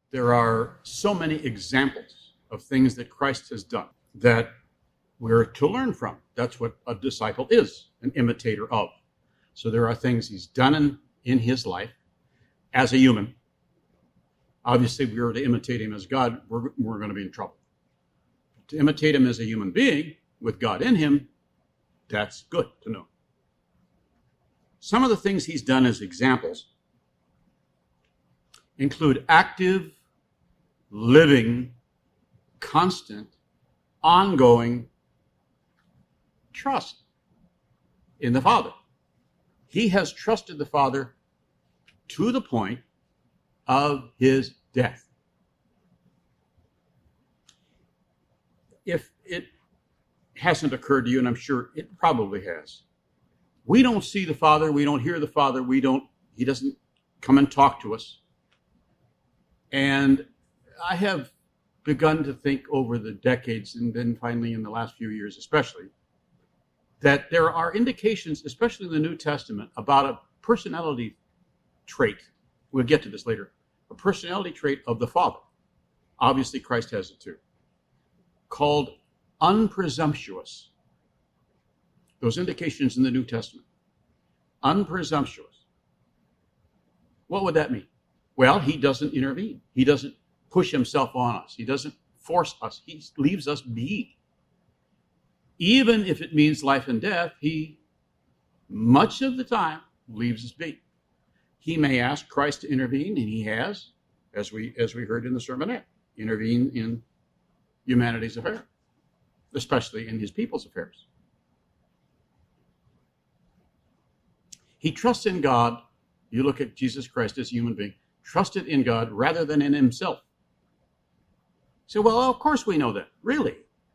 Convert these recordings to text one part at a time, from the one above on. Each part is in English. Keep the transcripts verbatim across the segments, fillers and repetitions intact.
There are so many examples of things that Christ has done that we're to learn from. That's what a disciple is, an imitator of. So there are things he's done in, in his life as a human. Obviously, if we were to imitate him as God, we're, we're going to be in trouble. To imitate him as a human being with God in him, that's good to know. Some of the things he's done as examples include active, living, constant, ongoing trust in the Father. He has trusted the Father to the point of his death. If it hasn't occurred to you, and I'm sure it probably has, we don't see the Father, we don't hear the Father, we don't, he doesn't come and talk to us. And I have begun to think over the decades, and then finally in the last few years especially, that there are indications, especially in the New Testament, about a personality trait. We'll get to this later. A personality trait of the Father. Obviously, Christ has it too. Called unpresumptuous. Those indications in the New Testament. Unpresumptuous. What would that mean? Well, he doesn't intervene. He doesn't push himself on us. He doesn't force us. He leaves us be. Even if it means life and death, he, much of the time, leaves us be. He may ask Christ to intervene, and he has, as we as we heard in the sermonette, intervene in humanity's affairs, especially in his people's affairs. He trusts in God. You look at Jesus Christ as a human being, trusted in God rather than in himself. So, well, of course we know that. Really?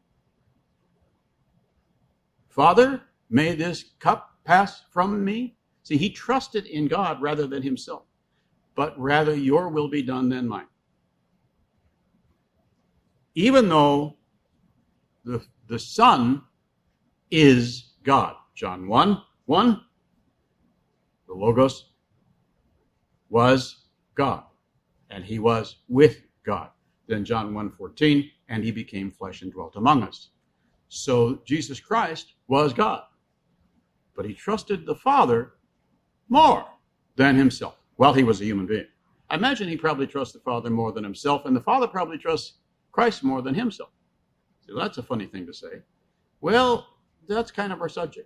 Father, may this cup pass from me? See, he trusted in God rather than himself, but rather your will be done than mine. Even though the, the Son is God. John one, one, the Logos was God, and he was with God. Then John one fourteen, and he became flesh and dwelt among us. So Jesus Christ was God, but he trusted the Father more than himself. Well, he was a human being. I imagine he probably trusts the Father more than himself, and the Father probably trusts Christ more than himself. So that's a funny thing to say. Well, that's kind of our subject.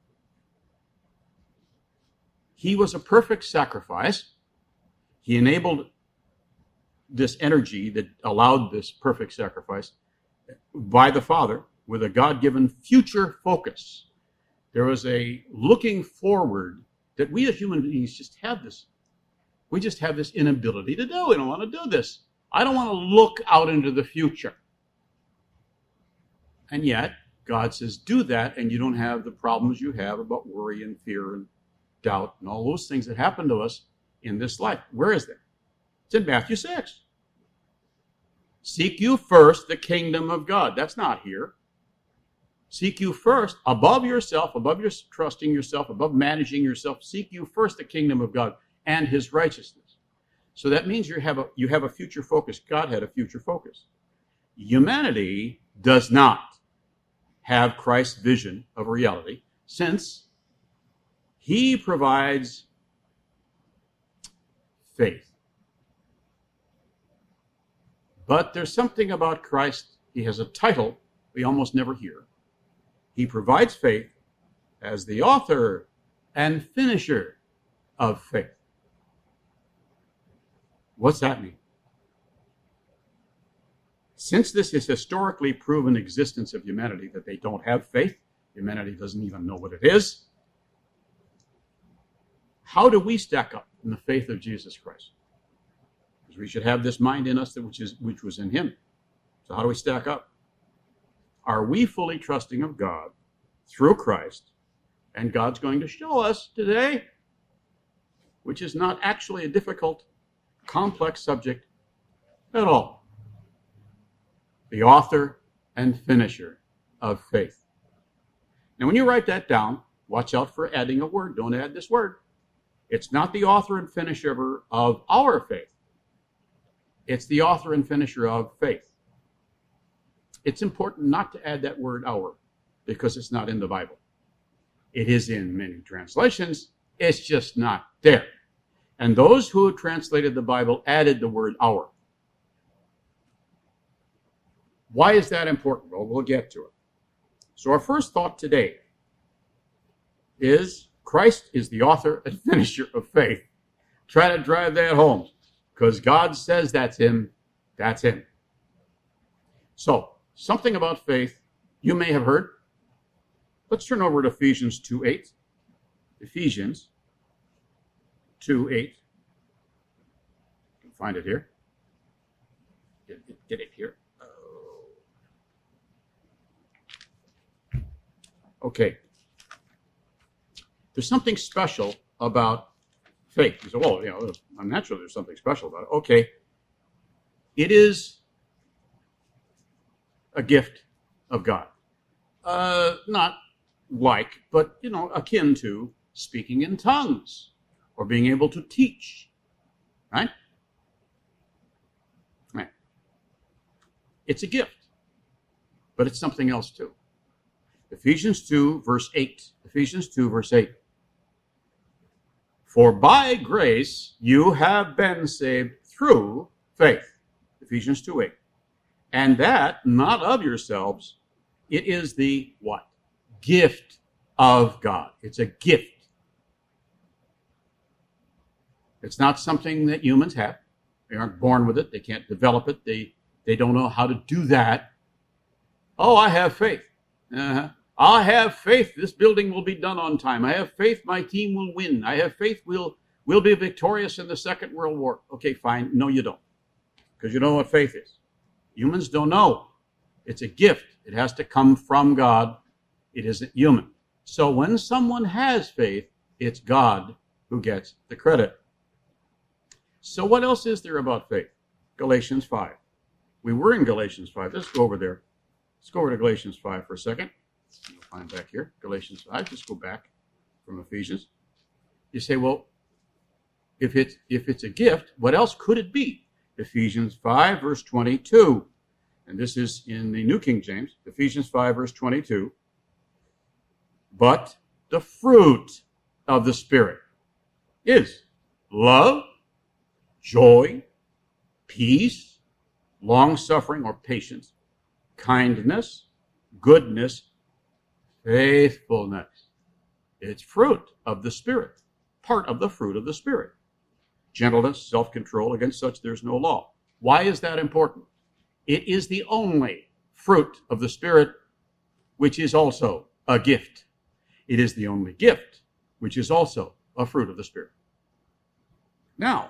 He was a perfect sacrifice. He enabled this energy that allowed this perfect sacrifice by the Father with a God-given future focus. There was a looking forward that we as human beings just have this. We just have this inability to do. We don't want to do this. I don't want to look out into the future. And yet, God says, do that, and you don't have the problems you have about worry and fear and doubt and all those things that happen to us in this life. Where is that? It's in Matthew six. Seek you first the kingdom of God. That's not here. Seek you first, above yourself, above your trusting yourself, above managing yourself, seek you first the kingdom of God and his righteousness. So that means you have a, you have a future focus. God had a future focus. Humanity does not have Christ's vision of reality, since he provides faith. But there's something about Christ. He has a title we almost never hear. He provides faith as the author and finisher of faith. What's that mean? Since this is historically proven existence of humanity, that they don't have faith, humanity doesn't even know what it is, how do we stack up in the faith of Jesus Christ? Because we should have this mind in us that which is which was in him. So how do we stack up? Are we fully trusting of God through Christ? And God's going to show us today, which is not actually a difficult, complex subject at all. The author and finisher of faith. Now, when you write that down, watch out for adding a word. Don't add this word. It's not the author and finisher of our faith. It's the author and finisher of faith. It's important not to add that word our because it's not in the Bible. It is in many translations. It's just not there. And those who translated the Bible added the word our. Why is that important? Well, we'll get to it. So our first thought today is Christ is the author and finisher of faith. Try to drive that home because God says that's him. That's him. So something about faith you may have heard. Let's turn over to Ephesians two eight. Ephesians two eight. You can find it here. Get, get it here. Okay. There's something special about faith. You say, well, you know, I'm not sure there's something special about it. Okay. It is a gift of God. Uh, not like, but, you know, akin to speaking in tongues or being able to teach. Right? Right. It's a gift, but it's something else too. Ephesians two, verse eight. Ephesians two, verse eight. For by grace you have been saved through faith. Ephesians two eight. And that not of yourselves. It is the what? Gift of God. It's a gift. It's not something that humans have. They aren't born with it. They can't develop it. They, they don't know how to do that. Oh, I have faith. Uh-huh. I have faith this building will be done on time. I have faith my team will win. I have faith we'll, we'll be victorious in the Second World War. Okay, fine. No, you don't. Because you know what faith is. Humans don't know. It's a gift. It has to come from God. It isn't human. So when someone has faith, it's God who gets the credit. So what else is there about faith? Galatians five. We were in Galatians five. Let's go over there. Let's go over to Galatians five for a second. You'll find back here, Galatians five. Just go back from Ephesians. You say, well, if it's, if it's a gift, what else could it be? Ephesians five, verse twenty-two. And this is in the New King James. Ephesians five, verse twenty-two. But the fruit of the Spirit is love, joy, peace, long-suffering or patience, kindness, goodness, faithfulness. It's fruit of the Spirit, part of the fruit of the Spirit. Gentleness, self-control, against such there's no law. Why is that important? It is the only fruit of the Spirit which is also a gift. It is the only gift which is also a fruit of the Spirit. Now,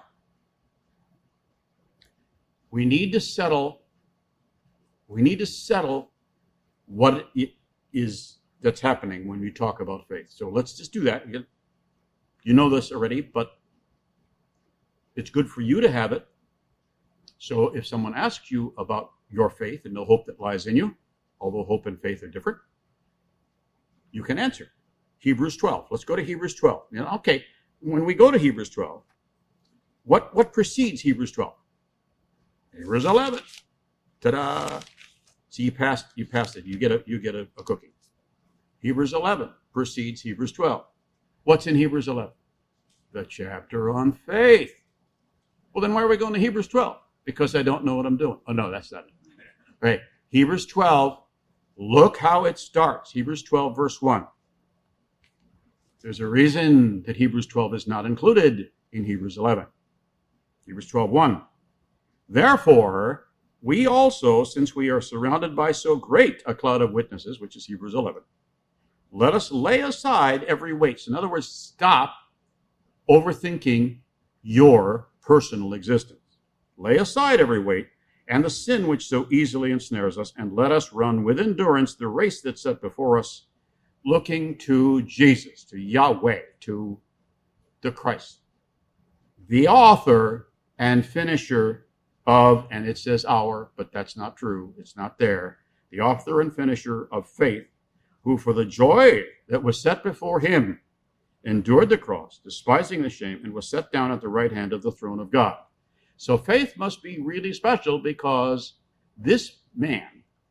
we need to settle, we need to settle what it is that's happening when we talk about faith. So let's just do that. You know this already, but it's good for you to have it. So if someone asks you about your faith and the hope that lies in you, although hope and faith are different, you can answer. Hebrews twelve. Let's go to Hebrews twelve. You know, okay, when we go to Hebrews twelve, what, what precedes Hebrews twelve? Hebrews eleven. Ta-da! See, you passed, you passed it. You get a, you get a, a cookie. Hebrews eleven precedes Hebrews twelve. What's in Hebrews eleven? The chapter on faith. Well, then why are we going to Hebrews twelve? Because I don't know what I'm doing. Oh, no, that's not it. Right. Hebrews twelve, look how it starts. Hebrews twelve, verse one. There's a reason that Hebrews twelve is not included in Hebrews eleven. Hebrews twelve, one. Therefore, we also, since we are surrounded by so great a cloud of witnesses, which is Hebrews eleven, let us lay aside every weight. So in other words, stop overthinking your personal existence. Lay aside every weight and the sin which so easily ensnares us, and let us run with endurance the race that's set before us, looking to Jesus, to Yahweh, to the Christ, the author and finisher of, and it says our, but that's not true. It's not there. The author and finisher of faith, who for the joy that was set before him endured the cross, despising the shame, and was set down at the right hand of the throne of God. So faith must be really special because this man,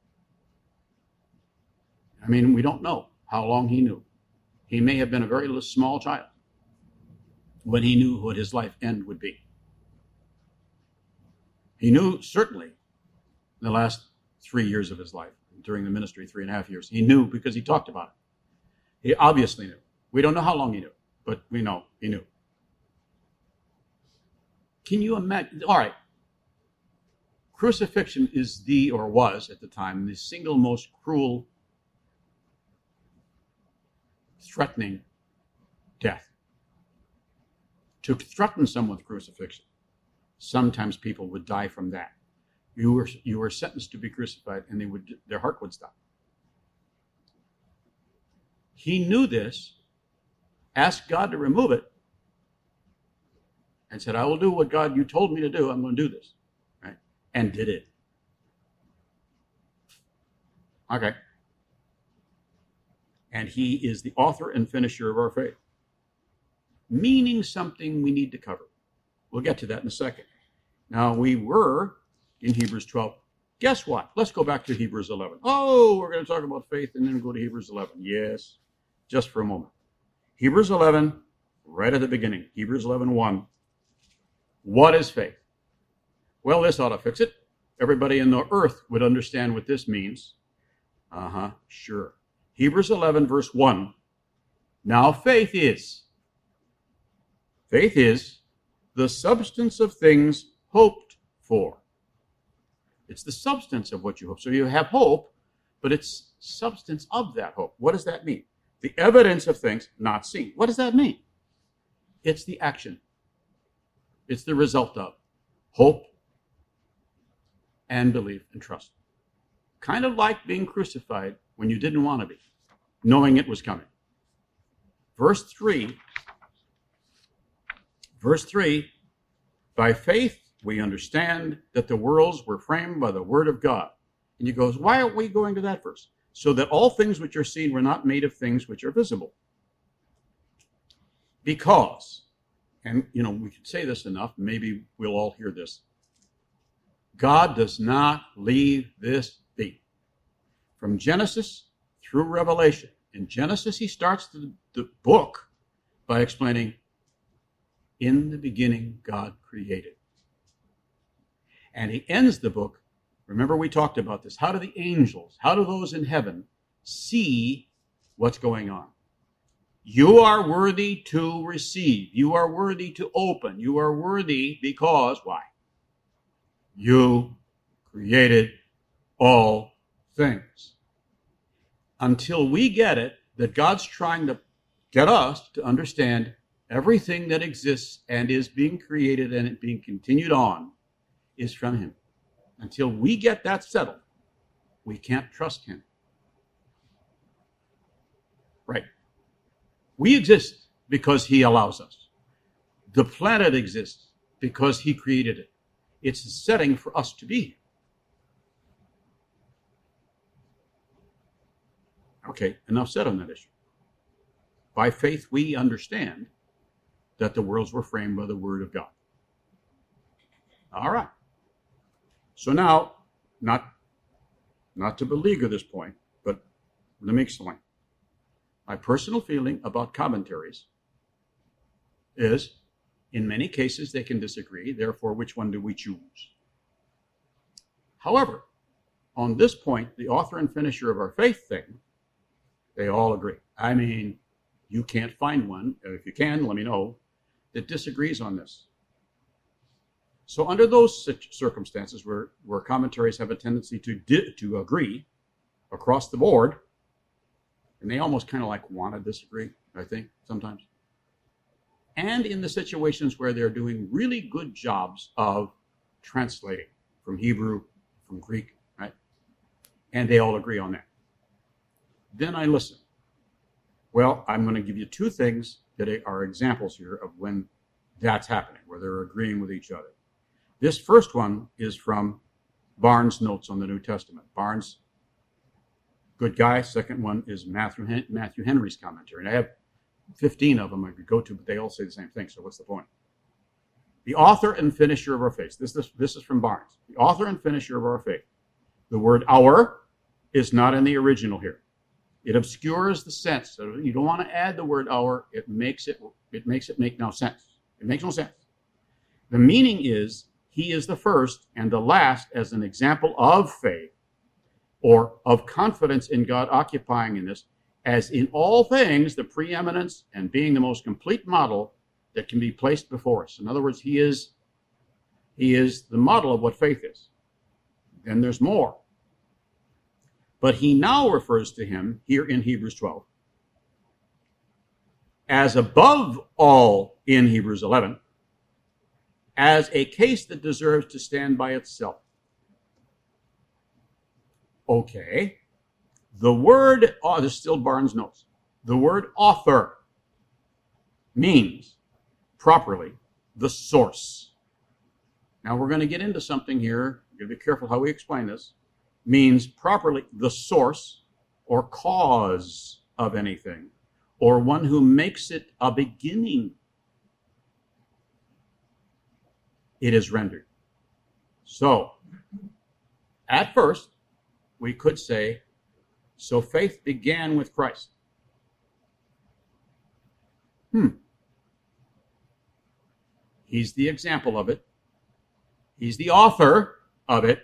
I mean, we don't know how long he knew. He may have been a very small child when he knew what his life end would be. He knew certainly the last three years of his life, during the ministry, three and a half years. He knew because he talked about it. He obviously knew. We don't know how long he knew, but we know he knew. Can you imagine? All right. Crucifixion is the, or was at the time, the single most cruel, threatening death. To threaten someone with crucifixion, sometimes people would die from that. You were you were sentenced to be crucified, and they would their heart would stop. He knew this, asked God to remove it, and said, "I will do what God you told me to do. I'm going to do this," right? And did it. Okay. And he is the author and finisher of our faith, meaning something we need to cover. We'll get to that in a second. Now, we were in Hebrews twelve. Guess what? Let's go back to Hebrews eleven. Oh, we're going to talk about faith and then go to Hebrews eleven. Yes, just for a moment. Hebrews eleven, right at the beginning. Hebrews eleven one. What is faith? Well, this ought to fix it. Everybody in the earth would understand what this means. Uh-huh, sure. Hebrews eleven, verse one. Now faith is. Faith is the substance of things hoped for. It's the substance of what you hope. So you have hope, but it's substance of that hope. What does that mean? The evidence of things not seen. What does that mean? It's the action. It's the result of hope and belief and trust. Kind of like being crucified when you didn't want to be, knowing it was coming. Verse three, verse three, by faith we understand that the worlds were framed by the word of God. And you go, why aren't we going to that verse? So that all things which are seen were not made of things which are visible. Because, and you know, we could say this enough, maybe we'll all hear this. God does not leave this be. From Genesis through Revelation. In Genesis, he starts the, the book by explaining, in the beginning, God created. And he ends the book, remember we talked about this, how do the angels, how do those in heaven see what's going on? You are worthy to receive. You are worthy to open. You are worthy because, why? You created all things. Until we get it, that God's trying to get us to understand everything that exists and is being created and it being continued on is from him. Until we get that settled, we can't trust him. Right. We exist because he allows us. The planet exists because he created it. It's a setting for us to be here. Okay, enough said on that issue. By faith, we understand that the worlds were framed by the word of God. All right. So now, not, not to beleaguer this point, but let me explain. My personal feeling about commentaries is, in many cases, they can disagree. Therefore, which one do we choose? However, on this point, the author and finisher of our faith thing, they all agree. I mean, you can't find one, if you can, let me know, that disagrees on this. So under those circumstances where, where commentaries have a tendency to, di- to agree across the board, and they almost kind of like want to disagree, I think, sometimes. And in the situations where they're doing really good jobs of translating from Hebrew, from Greek, right? And they all agree on that. Then I listen. Well, I'm going to give you two things that are examples here of when that's happening, where they're agreeing with each other. This first one is from Barnes' Notes on the New Testament. Barnes, good guy. Second one is Matthew, Hen- Matthew Henry's commentary. And I have fifteen of them I could go to, but they all say the same thing, so what's the point? The author and finisher of our faith. This, this, this is from Barnes. The author and finisher of our faith. The word our is not in the original here. It obscures the sense. So you don't want to add the word our. It makes it, it makes it make no sense. It makes no sense. The meaning is he is the first and the last as an example of faith or of confidence in God occupying in this, as in all things the preeminence and being the most complete model that can be placed before us. In other words, he is, he is the model of what faith is. Then there's more. But he now refers to him here in Hebrews twelve as above all in Hebrews eleven, as a case that deserves to stand by itself. Okay. The word, oh, there's still Barnes' notes. The word author means properly the source. Now we're going to get into something here. You've got to be careful how we explain this. Means properly the source or cause of anything, or one who makes it a beginning. It is rendered. So, at first, we could say, so faith began with Christ. Hmm. He's the example of it. He's the author of it.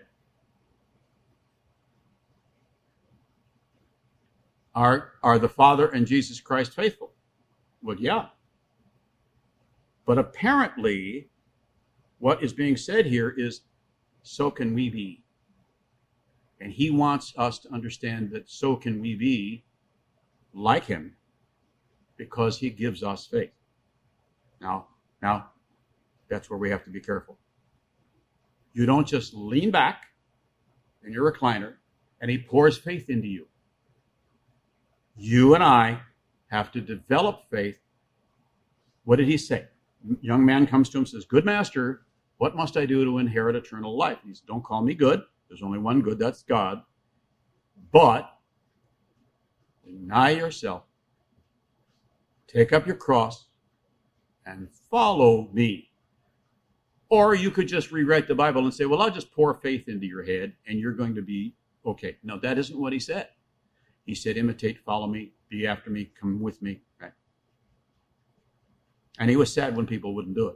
Are, are the Father and Jesus Christ faithful? Well, yeah. But apparently, what is being said here is, so can we be. And he wants us to understand that so can we be like him because he gives us faith. Now, now, that's where we have to be careful. You don't just lean back in your recliner and he pours faith into you. You and I have to develop faith. What did he say? A young man comes to him and says, good master, what must I do to inherit eternal life? He says, don't call me good. There's only one good, that's God. But deny yourself, take up your cross, and follow me. Or you could just rewrite the Bible and say, well, I'll just pour faith into your head and you're going to be okay. No, that isn't what he said. He said, imitate, follow me, be after me, come with me. Right? And he was sad when people wouldn't do it.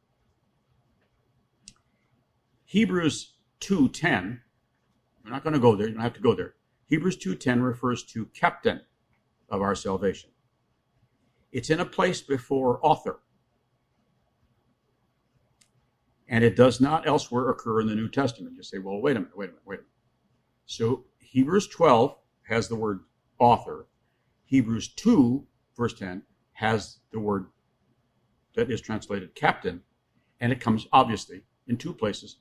Hebrews two ten, we're not going to go there, you don't have to go there. Hebrews two ten refers to captain of our salvation. It's in a place before author. And it does not elsewhere occur in the New Testament. You say, well, wait a minute, wait a minute, wait a minute. So Hebrews twelve has the word author. Hebrews two, verse ten, has the word that is translated captain, and it comes, obviously, in two places.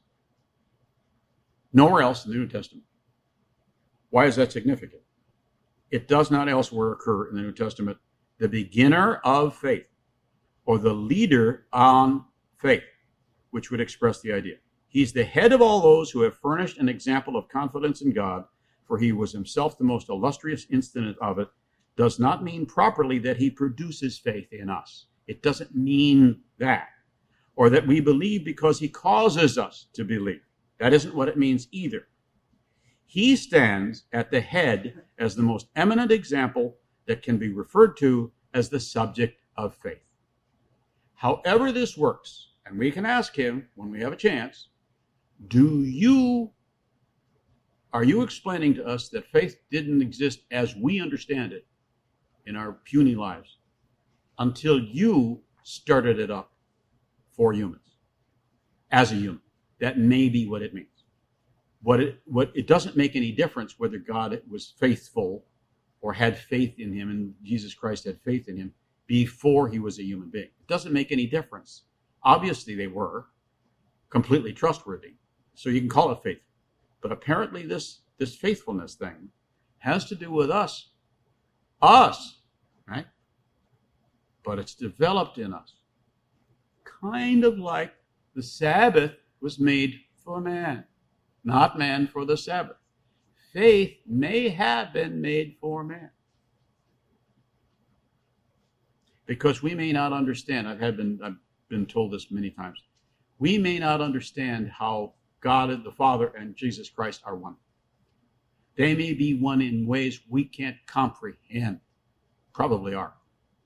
Nowhere else in the New Testament. Why is that significant? It does not elsewhere occur in the New Testament. The beginner of faith, or the leader on faith, which would express the idea. He's the head of all those who have furnished an example of confidence in God, for he was himself the most illustrious instance of it, does not mean properly that he produces faith in us. It doesn't mean that. Or that we believe because he causes us to believe. That isn't what it means either. He stands at the head as the most eminent example that can be referred to as the subject of faith. However this works, and we can ask him when we have a chance, do you Are you explaining to us that faith didn't exist as we understand it in our puny lives until you started it up for humans, as a human? That may be what it means. What it, what, it doesn't make any difference whether God was faithful or had faith in him and Jesus Christ had faith in him before he was a human being. It doesn't make any difference. Obviously they were completely trustworthy, so you can call it faith. But apparently this, this faithfulness thing has to do with us. Us, right? But it's developed in us. Kind of like the Sabbath was made for man, not man for the Sabbath. Faith may have been made for man. Because we may not understand. I've had been, I've been told this many times. We may not understand how God the Father and Jesus Christ are one. They may be one in ways we can't comprehend. Probably are.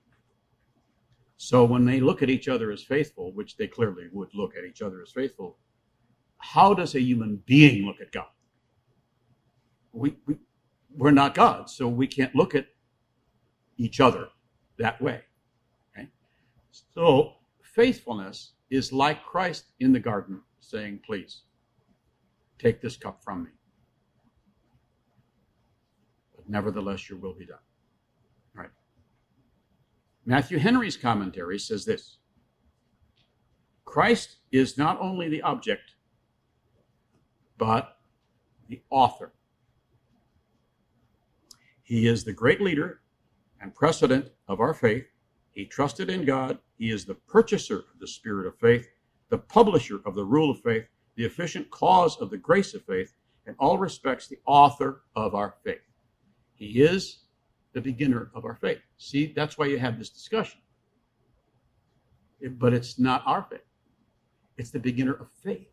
So when they look at each other as faithful, which they clearly would look at each other as faithful, how does a human being look at God? We, we, we're not God, so we can't look at each other that way. Okay? So faithfulness is like Christ in the garden saying, please, take this cup from me. But nevertheless, your will be done. All right. Matthew Henry's commentary says this: Christ is not only the object, but the author. He is the great leader and precedent of our faith. He trusted in God. He is the purchaser of the spirit of faith, the publisher of the rule of faith, the efficient cause of the grace of faith, in all respects the author of our faith. He is the beginner of our faith. See, that's why you have this discussion. It, but it's not our faith. It's the beginner of faith.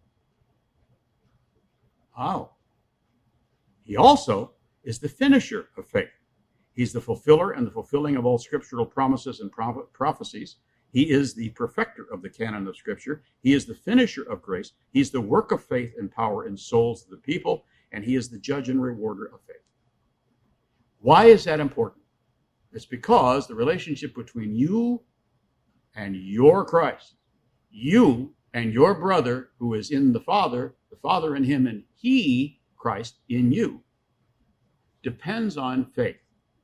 Oh. He also is the finisher of faith. He's the fulfiller and the fulfilling of all scriptural promises and prophecies. He is the perfecter of the canon of Scripture. He is the finisher of grace. He's the work of faith and power in souls of the people, and he is the judge and rewarder of faith. Why is that important? It's because the relationship between you and your Christ, you and your brother who is in the Father, the Father in him, and he, Christ, in you, depends on faith.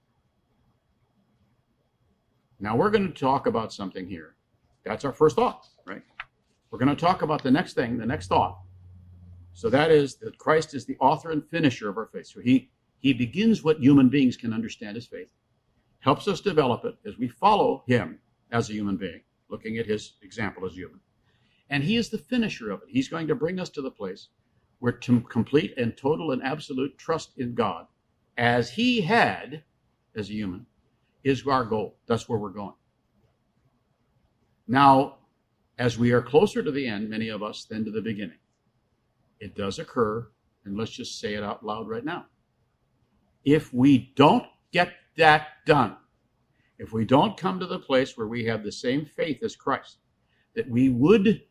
Now we're going to talk about something here. That's our first thought, right? We're going to talk about the next thing, the next thought. So that is that Christ is the author and finisher of our faith. So he, he begins what human beings can understand as faith, helps us develop it as we follow him as a human being, looking at his example as human. And he is the finisher of it. He's going to bring us to the place where to complete and total and absolute trust in God, as he had as a human, is our goal. That's where we're going. Now, as we are closer to the end, many of us, than to the beginning, it does occur, and let's just say it out loud right now. If we don't get that done, if we don't come to the place where we have the same faith as Christ, that we would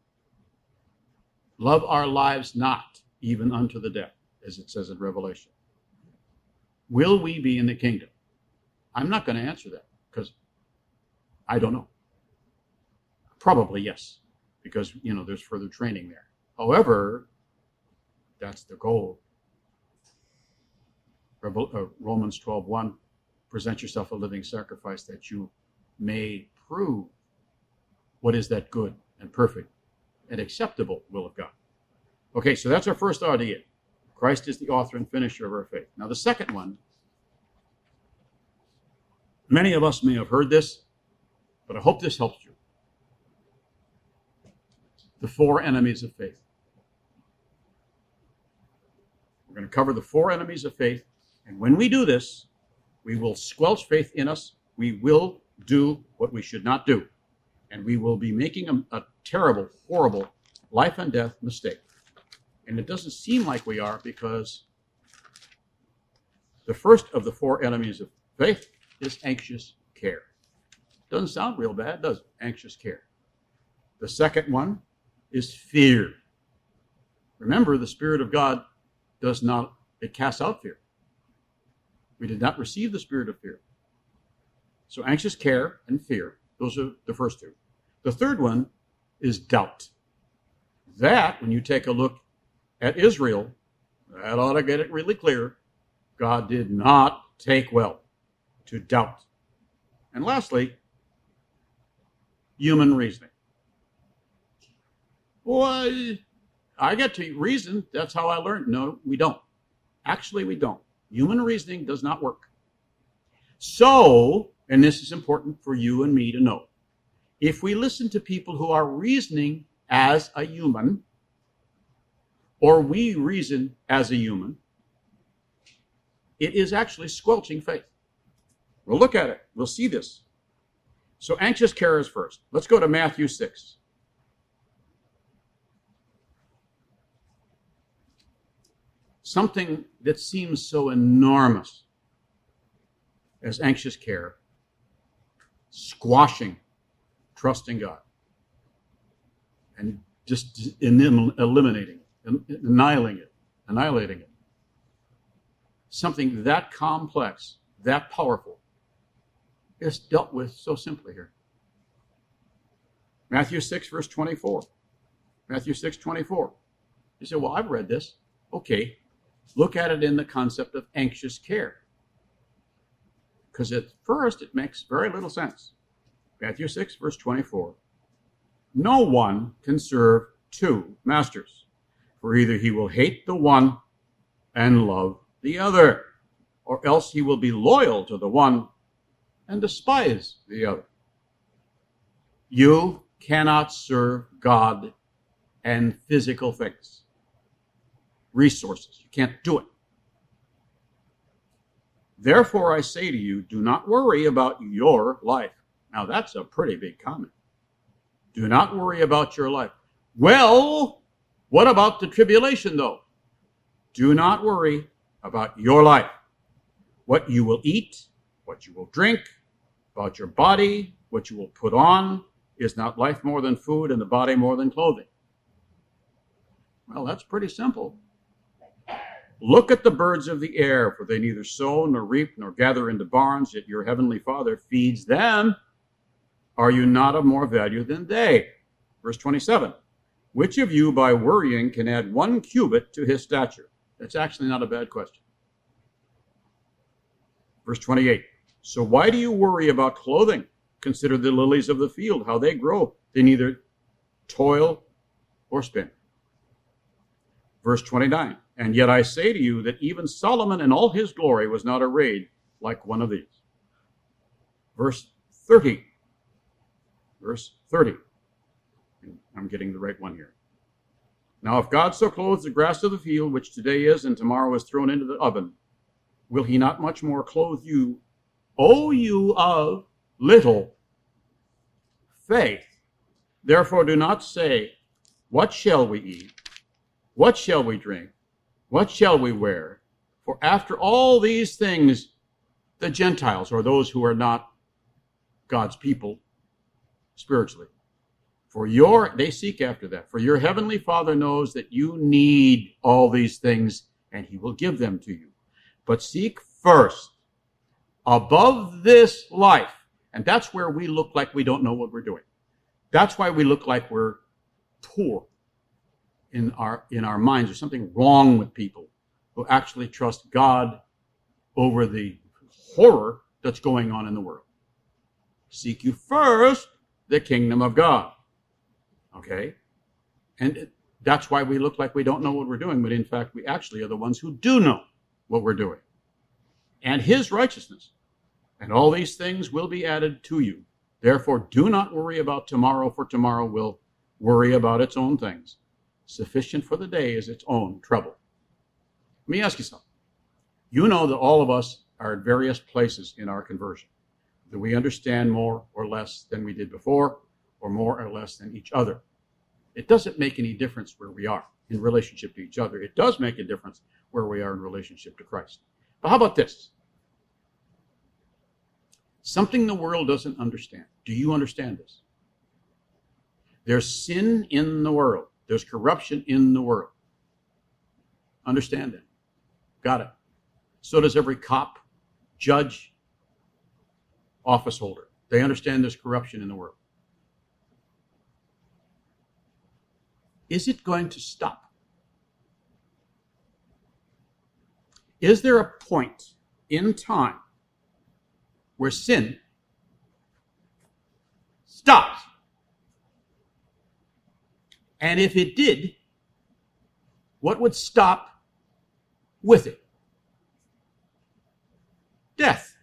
love our lives not, even unto the death, as it says in Revelation, will we be in the kingdom? I'm not going to answer that because I don't know. Probably yes, because, you know, there's further training there. However, that's the goal. Romans twelve one, present yourself a living sacrifice that you may prove what is that good and perfect and acceptable will of God. Okay, so that's our first idea. Christ is the author and finisher of our faith. Now the second one, many of us may have heard this, but I hope this helps you. The four enemies of faith. We're going to cover the four enemies of faith, and when we do this, we will squelch faith in us. We will do what we should not do, and we will be making a, a terrible, horrible, life and death mistake. And it doesn't seem like we are, because the first of the four enemies of faith is anxious care. Doesn't sound real bad, does it? Anxious care. The second one is fear. Remember, the Spirit of God does not, it casts out fear. We did not receive the spirit of fear. So anxious care and fear, those are the first two. The third one is doubt. That, when you take a look at Israel, that ought to get it really clear. God did not take well to doubt. And lastly, human reasoning. Well, I get to reason. That's how I learned. No, we don't. Actually, we don't. Human reasoning does not work. So, and this is important for you and me to know, if we listen to people who are reasoning as a human, or we reason as a human, it is actually squelching faith. We'll look at it. We'll see this. So anxious care is first. Let's go to Matthew six. something that seems so enormous as anxious care, squashing trusting God and just eliminating it, annihilating it, annihilating it. Something that complex, that powerful, is dealt with so simply here. Matthew six, verse twenty-four. Matthew six, twenty-four. You say, well, I've read this. Okay, look at it in the concept of anxious care. Because at first it makes very little sense. Matthew six, verse twenty-four. No one can serve two masters, for either he will hate the one and love the other, or else he will be loyal to the one and despise the other. You cannot serve God and physical things, resources. You can't do it. Therefore, I say to you, do not worry about your life. Now, that's a pretty big comment. Do not worry about your life. Well, what about the tribulation, though? Do not worry about your life. What you will eat, what you will drink, about your body, what you will put on. Is not life more than food and the body more than clothing? Well, that's pretty simple. Look at the birds of the air, for they neither sow nor reap nor gather into barns, yet your heavenly Father feeds them. Are you not of more value than they? Verse twenty-seven. Which of you by worrying can add one cubit to his stature? That's actually not a bad question. Verse twenty-eight. So why do you worry about clothing? Consider the lilies of the field, how they grow. They neither toil or spin. Verse twenty-nine. And yet I say to you that even Solomon in all his glory was not arrayed like one of these. Verse thirty. Verse thirty. I'm getting the right one here. Now if God so clothes the grass of the field, which today is and tomorrow is thrown into the oven, will he not much more clothe you, O you of little faith? Therefore do not say, what shall we eat? What shall we drink? What shall we wear? For after all these things, the Gentiles, or those who are not God's people spiritually, for your, they seek after that. For your heavenly Father knows that you need all these things, and he will give them to you. But seek first, above this life, and that's where we look like we don't know what we're doing. That's why we look like we're poor in our in our minds. There's something wrong with people who actually trust God over the horror that's going on in the world. Seek you first the kingdom of God. Okay? And it, that's why we look like we don't know what we're doing, but in fact, we actually are the ones who do know what we're doing. And his righteousness. And all these things will be added to you. Therefore, do not worry about tomorrow, for tomorrow will worry about its own things. Sufficient for the day is its own trouble. Let me ask you something. You know that all of us are at various places in our conversion. That we understand more or less than we did before, or more or less than each other. It doesn't make any difference where we are in relationship to each other. It does make a difference where we are in relationship to Christ. But how about this? Something the world doesn't understand. Do you understand this? There's sin in the world. There's corruption in the world. Understand that. Got it. So does every cop, judge, office holder. They understand there's corruption in the world. Is it going to stop? Is there a point in time where sin stops? And if it did, what would stop with it? Death.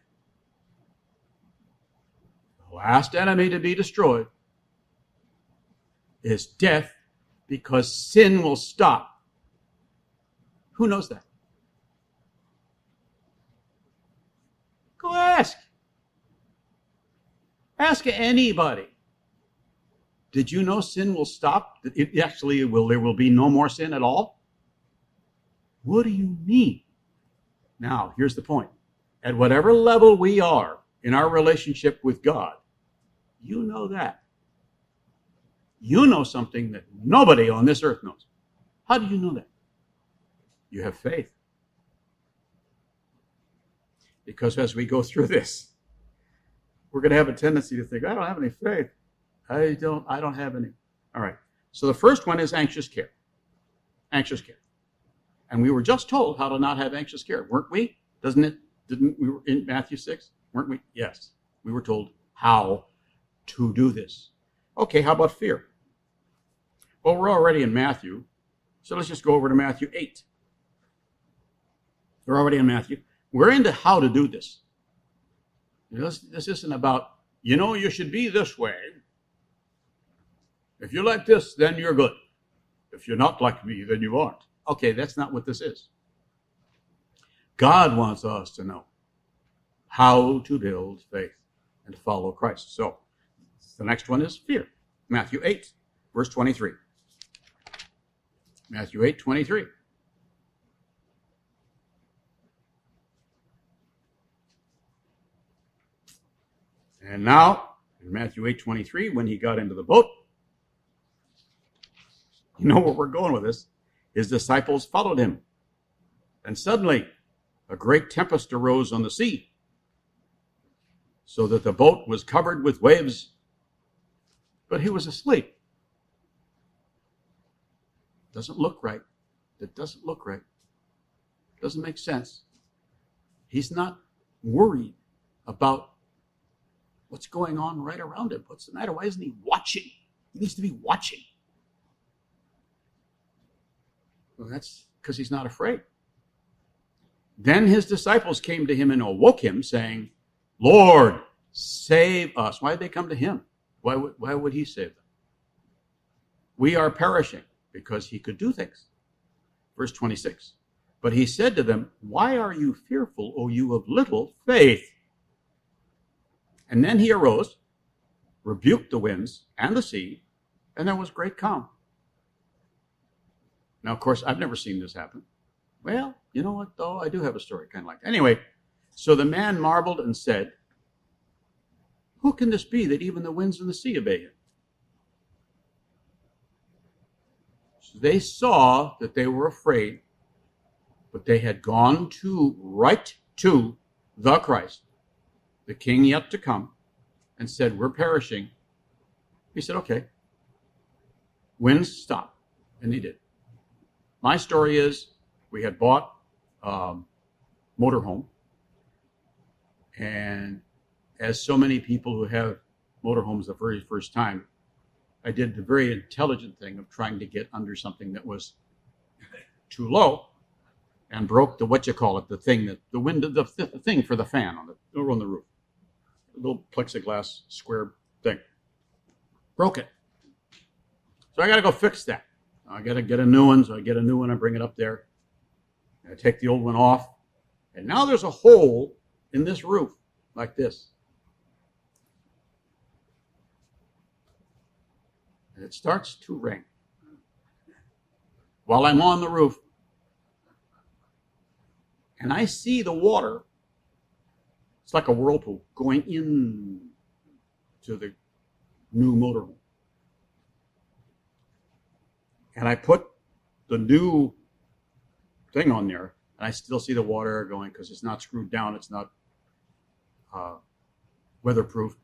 The last enemy to be destroyed is death, because sin will stop. Who knows that? Go ask. Ask anybody. Did you know sin will stop? It actually will. There will be no more sin at all? What do you mean? Now, here's the point. At whatever level we are in our relationship with God, you know that. You know something that nobody on this earth knows. How do you know that? You have faith. Because as we go through this, we're going to have a tendency to think, I don't have any faith. I don't, I don't have any. All right. So the first one is anxious care. Anxious care. And we were just told how to not have anxious care, weren't we? Doesn't it? Didn't we were in Matthew six? Weren't we? Yes. We were told how to do this. Okay, how about fear? Well, we're already in Matthew, so let's just go over to Matthew eight. We're already in Matthew. We're into how to do this. This, this isn't about, you know, you should be this way. If you're like this, then you're good. If you're not like me, then you aren't. Okay, that's not what this is. God wants us to know how to build faith and to follow Christ. So the next one is fear. Matthew eight, verse twenty-three. Matthew eight, twenty-three. And now, in Matthew eight, twenty-three, when he got into the boat, you know where we're going with this. His disciples followed him. And suddenly, a great tempest arose on the sea, so that the boat was covered with waves, but he was asleep. Doesn't look right. That doesn't look right. Doesn't make sense. He's not worried about what's going on right around him. What's the matter? Why isn't he watching? He needs to be watching. Well, that's because he's not afraid. Then his disciples came to him and awoke him, saying, Lord, save us. Why did they come to him? Why would, why would he save them? We are perishing, because he could do things. Verse twenty-six. But he said to them, why are you fearful, O you of little faith? And then he arose, rebuked the winds and the sea, and there was great calm. Now, of course, I've never seen this happen. Well, you know what, though? I do have a story kind of like that. Anyway, so the man marveled and said, who can this be that even the winds and the sea obey him? So they saw that they were afraid, but they had gone to right to the Christ, the King yet to come, and said, we're perishing. He said, okay, winds stop. And he did. My story is, we had bought a motorhome, and as so many people who have motorhomes the very first time, I did the very intelligent thing of trying to get under something that was too low, and broke the, what you call it, the thing that, the window, the, the thing for the fan on the, on the roof. A little plexiglass square thing. Broke it. So I got to go fix that. I got to get a new one, so I get a new one, I bring it up there. I take the old one off, and now there's a hole in this roof, like this. And it starts to rain. While I'm on the roof, and I see the water, it's like a whirlpool, going in to the new motorhome. And I put the new thing on there, and I still see the water going because it's not screwed down. It's not uh, weatherproof.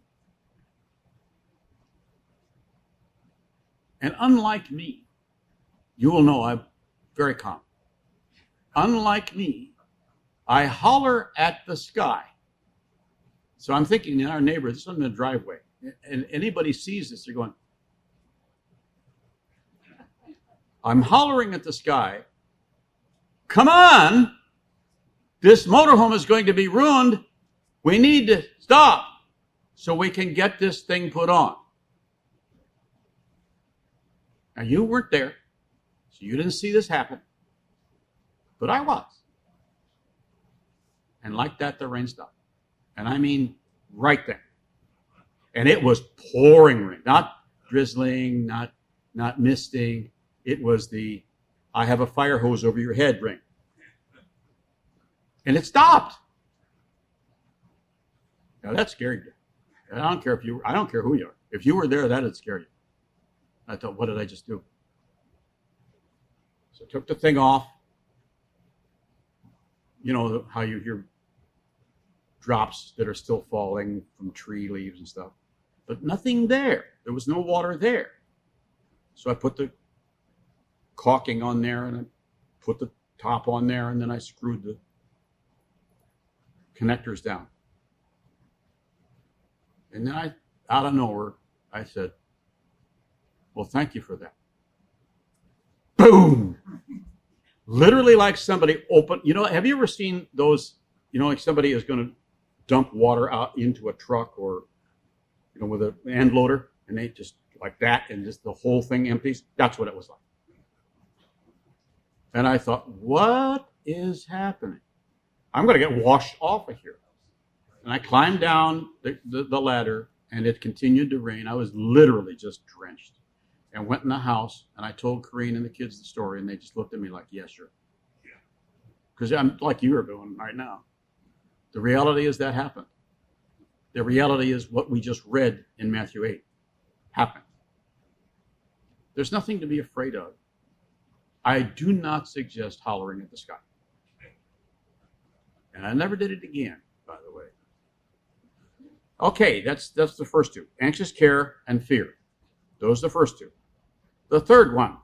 And unlike me, you will know I'm very calm. Unlike me, I holler at the sky. So I'm thinking in our neighborhood, this is in the driveway, and anybody sees this, they're going, I'm hollering at the sky, come on, this motorhome is going to be ruined. We need to stop so we can get this thing put on. Now, you weren't there, so you didn't see this happen, but I was. And like that, the rain stopped. And I mean right there. And it was pouring rain, not drizzling, not, not misting. It was the I have a fire hose over your head ring. And it stopped. Now that scared you. I don't care if you, I don't care who you are. If you were there, that'd scare you. I thought, what did I just do? So I took the thing off. You know how you hear drops that are still falling from tree leaves and stuff. But nothing there. There was no water there. So I put the caulking on there and I put the top on there and then I screwed the connectors down. And then I, out of nowhere, I said, well, thank you for that. Boom! Literally like somebody opened, you know, have you ever seen those, you know, like somebody is going to dump water out into a truck or, you know, with an end loader, and they just like that, and just the whole thing empties? That's what it was like. And I thought, what is happening? I'm going to get washed off of here. And I climbed down the, the, the ladder, and it continued to rain. I was literally just drenched. And went in the house, and I told Corrine and the kids the story, and they just looked at me like, yeah, sure. Because I'm like you are doing right now. The reality is that happened. The reality is what we just read in Matthew eight happened. There's nothing to be afraid of. I do not suggest hollering at the sky. And I never did it again, by the way. Okay, that's that's the first two. Anxious care and fear. Those are the first two. The third one,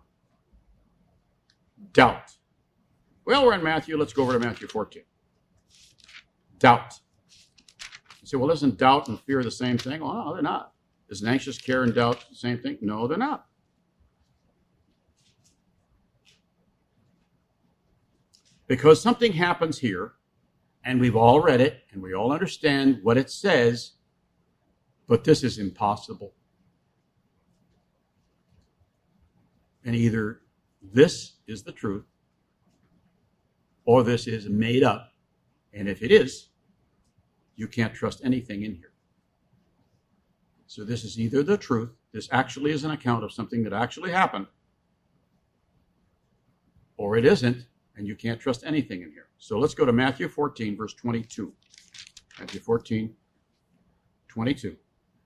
doubt. Well, we're in Matthew. Let's go over to Matthew fourteen. Doubt. You say, well, isn't doubt and fear the same thing? Well, no, they're not. Isn't anxious care and doubt the same thing? No, they're not. Because something happens here, and we've all read it, and we all understand what it says, but this is impossible. And either this is the truth or this is made up. And if it is, you can't trust anything in here. So this is either the truth, this actually is an account of something that actually happened, or it isn't, and you can't trust anything in here. So let's go to Matthew fourteen, verse twenty-two. Matthew fourteen, twenty-two.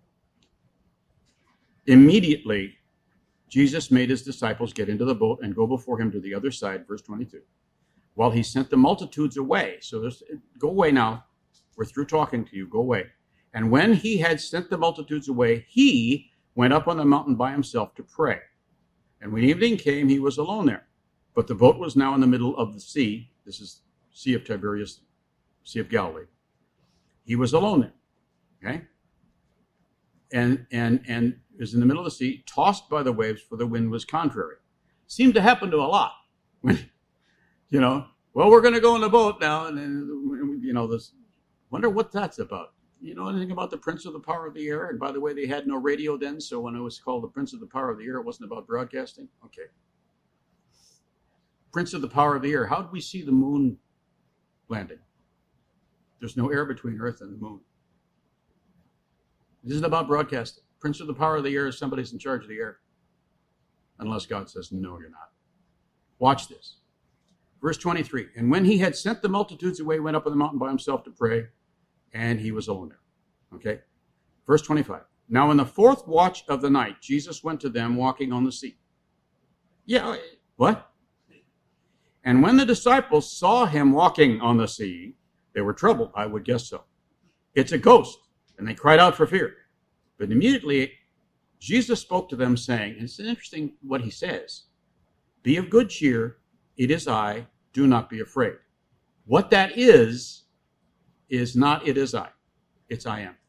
Immediately, Jesus made his disciples get into the boat and go before him to the other side, verse twenty-two, while he sent the multitudes away. So there's, go away now. We're through talking to you. Go away. And when he had sent the multitudes away, he went up on the mountain by himself to pray. And when evening came, he was alone there. But the boat was now in the middle of the sea. This is Sea of Tiberias, Sea of Galilee. He was alone there. Okay? And, and, and, is in the middle of the sea, tossed by the waves, for the wind was contrary. Seemed to happen to a lot. When, you know, well, we're going to go in the boat now, and then, you know, this. Wonder what that's about. You know anything about the Prince of the Power of the Air? And by the way, they had no radio then, so when it was called the Prince of the Power of the Air, it wasn't about broadcasting. Okay. Prince of the Power of the Air. How did we see the moon landing? There's no air between Earth and the moon. This isn't about broadcasting. Prince of the Power of the Air is somebody's in charge of the air. Unless God says, no, you're not. Watch this. Verse twenty-three. And when he had sent the multitudes away, went up on the mountain by himself to pray, and he was alone there. Okay? Verse twenty-five. Now in the fourth watch of the night, Jesus went to them walking on the sea. Yeah, what? And when the disciples saw him walking on the sea, they were troubled. I would guess so. It's a ghost. And they cried out for fear. But immediately, Jesus spoke to them, saying, and it's interesting what he says, be of good cheer, it is I, do not be afraid. What that is, is not it is I, it's I am.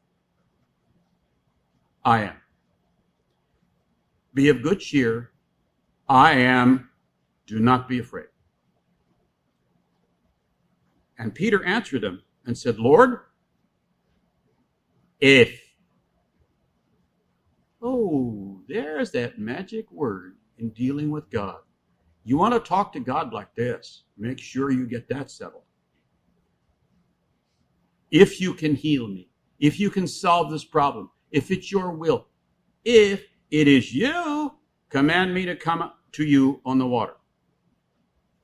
I am. Be of good cheer, I am, do not be afraid. And Peter answered him and said, Lord, if Oh, there's that magic word in dealing with God. You want to talk to God like this, make sure you get that settled. If you can heal me, if you can solve this problem, if it's your will, if it is you, command me to come to you on the water.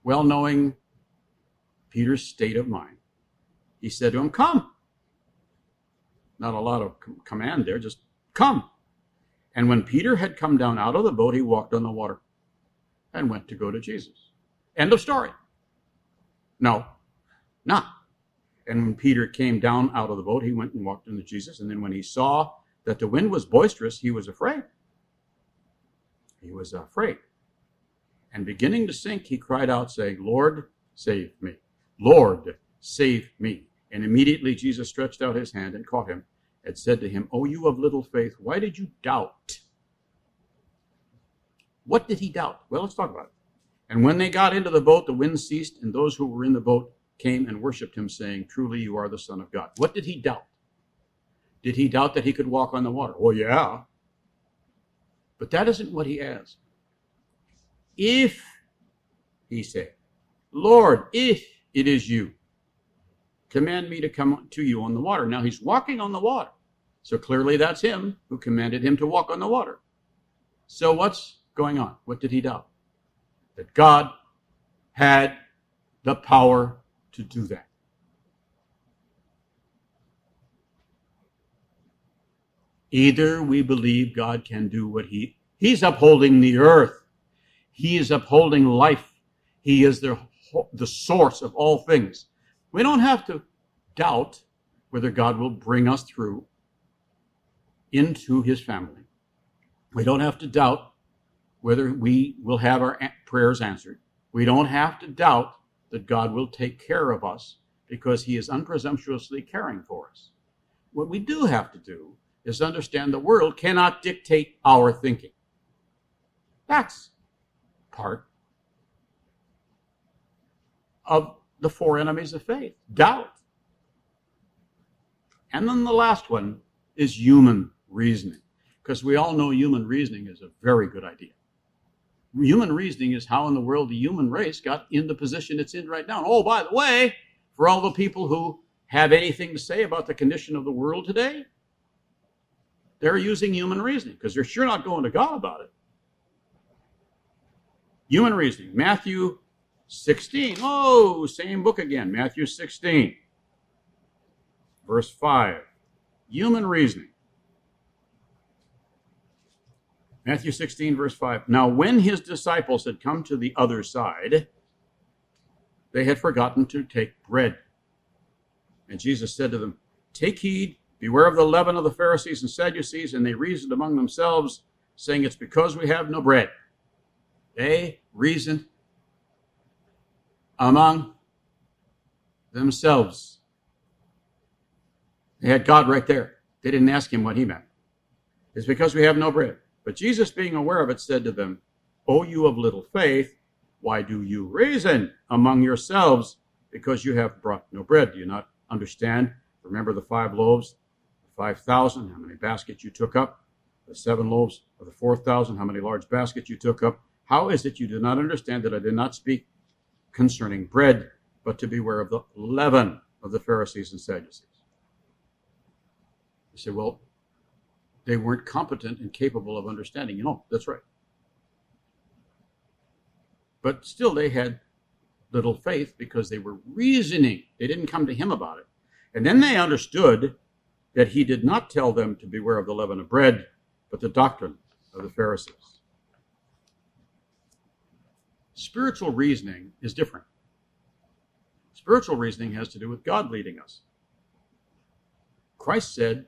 well knowing Peter's state of mind, he said to him, come. Not a lot of command there, just come. And when Peter had come down out of the boat, he walked on the water and went to go to Jesus. End of story. No, not. And when Peter came down out of the boat, he went and walked into Jesus. And then when he saw that the wind was boisterous, he was afraid. He was afraid. And beginning to sink, he cried out, saying, Lord, save me. Lord, save me. And immediately Jesus stretched out his hand and caught him and said to him, O you of little faith, why did you doubt? What did he doubt? Well, let's talk about it. And when they got into the boat, the wind ceased, and those who were in the boat came and worshipped him, saying, truly you are the Son of God. What did he doubt? Did he doubt that he could walk on the water? Well, yeah. But that isn't what he asked. If, he said, Lord, if it is you, command me to come to you on the water. Now he's walking on the water. So clearly that's him who commanded him to walk on the water. So what's going on? What did he doubt? That God had the power to do that. Either we believe God can do what he, he's upholding the earth. He is upholding life. He is the, the source of all things. We don't have to doubt whether God will bring us through into his family. We don't have to doubt whether we will have our prayers answered. We don't have to doubt that God will take care of us because he is unpresumptuously caring for us. What we do have to do is understand the world cannot dictate our thinking. That's part of the four enemies of faith. Doubt. And then the last one is human reasoning, because we all know human reasoning is a very good idea. Human reasoning is how in the world the human race got in the position it's in right now. And oh, by the way, for all the people who have anything to say about the condition of the world today, they're using human reasoning because they're sure not going to God about it. Human reasoning. Matthew sixteen. Oh, same book again. Matthew sixteen. Verse five. Human reasoning. Matthew sixteen, verse five. Now, when his disciples had come to the other side, they had forgotten to take bread. And Jesus said to them, take heed, beware of the leaven of the Pharisees and Sadducees. And they reasoned among themselves, saying, it's because we have no bread. They reasoned among themselves. They had God right there. They didn't ask him what he meant. It's because we have no bread. But Jesus, being aware of it, said to them, O you of little faith, why do you reason among yourselves because you have brought no bread? Do you not understand? Remember the five loaves, the five thousand, how many baskets you took up? The seven loaves of the four thousand, how many large baskets you took up? How is it you do not understand that I did not speak concerning bread, but to beware of the leaven of the Pharisees and Sadducees? You say, well, they weren't competent and capable of understanding. You know, that's right. But still, they had little faith because they were reasoning. They didn't come to him about it. And then they understood that he did not tell them to beware of the leaven of bread, but the doctrine of the Pharisees. Spiritual reasoning is different. Spiritual reasoning has to do with God leading us. Christ said,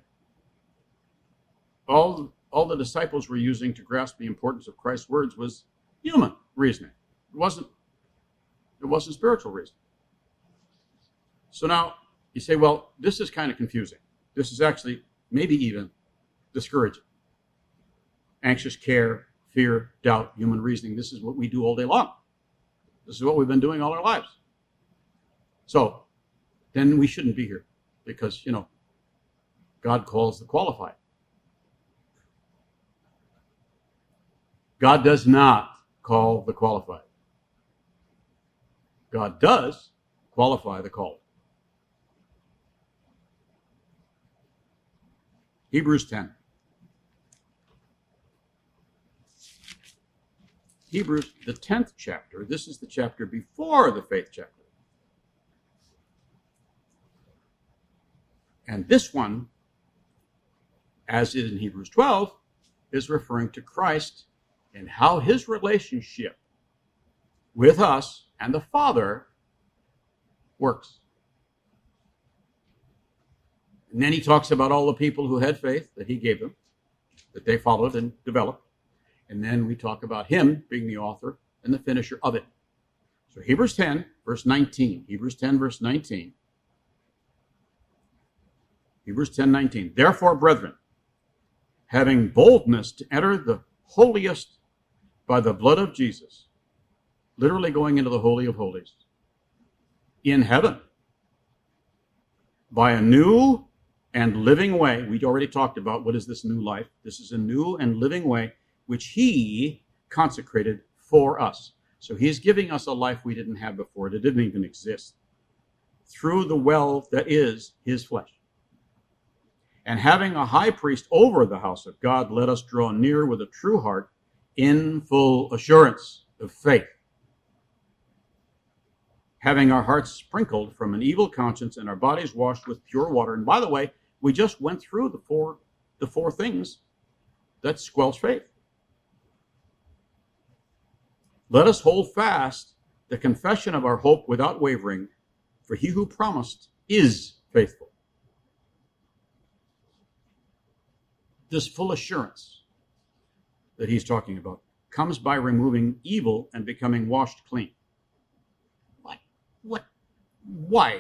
all, all the disciples were using to grasp the importance of Christ's words was human reasoning. It wasn't, it wasn't spiritual reasoning. So now you say, well, this is kind of confusing. This is actually maybe even discouraging. Anxious care, fear, doubt, human reasoning. This is what we do all day long. This is what we've been doing all our lives. So then we shouldn't be here because, you know, God calls the qualified. God does not call the qualified. God does qualify the called. Hebrews ten. Hebrews, the tenth chapter. This is the chapter before the faith chapter. And this one, as is in Hebrews twelve, is referring to Christ and how his relationship with us and the Father works. And then he talks about all the people who had faith that he gave them, that they followed and developed. And then we talk about him being the author and the finisher of it. So Hebrews ten, verse nineteen. Hebrews ten, verse nineteen. Hebrews ten, nineteen. Therefore, brethren, having boldness to enter the holiest by the blood of Jesus, literally going into the Holy of Holies, in heaven, by a new and living way. We already talked about what is this new life. This is a new and living way which he consecrated for us. So he's giving us a life we didn't have before, that didn't even exist, through the well that is his flesh. And having a high priest over the house of God, let us draw near with a true heart in full assurance of faith, having our hearts sprinkled from an evil conscience and our bodies washed with pure water. And by the way, we just went through the four, the four things that squelch faith. Let us hold fast the confession of our hope without wavering, for he who promised is faithful. This full assurance that he's talking about comes by removing evil and becoming washed clean. What? What? Why?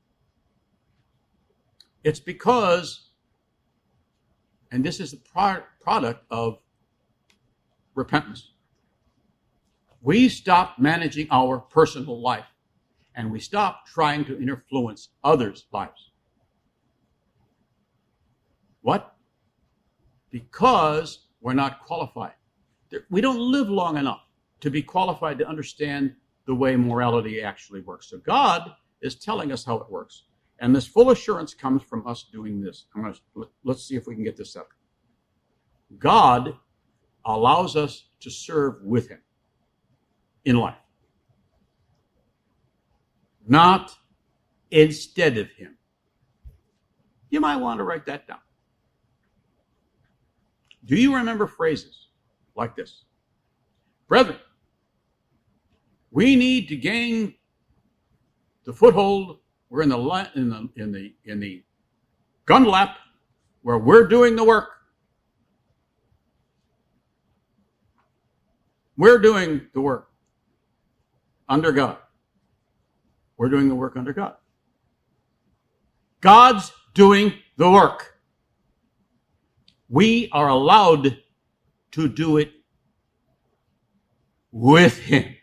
It's because, and this is the pro- product of repentance, we stop managing our personal life and we stop trying to influence others' lives. What? Because we're not qualified. We don't live long enough to be qualified to understand the way morality actually works. So God is telling us how it works. And this full assurance comes from us doing this. I'm gonna, let's see if we can get this up. God allows us to serve with him in life, not instead of him. You might want to write that down. Do you remember phrases like this? Brethren, we need to gain the foothold. We're in the in the in the in the gun lap where we're doing the work. We're doing the work under God. We're doing the work under God. God's doing the work. We are allowed to do it with him.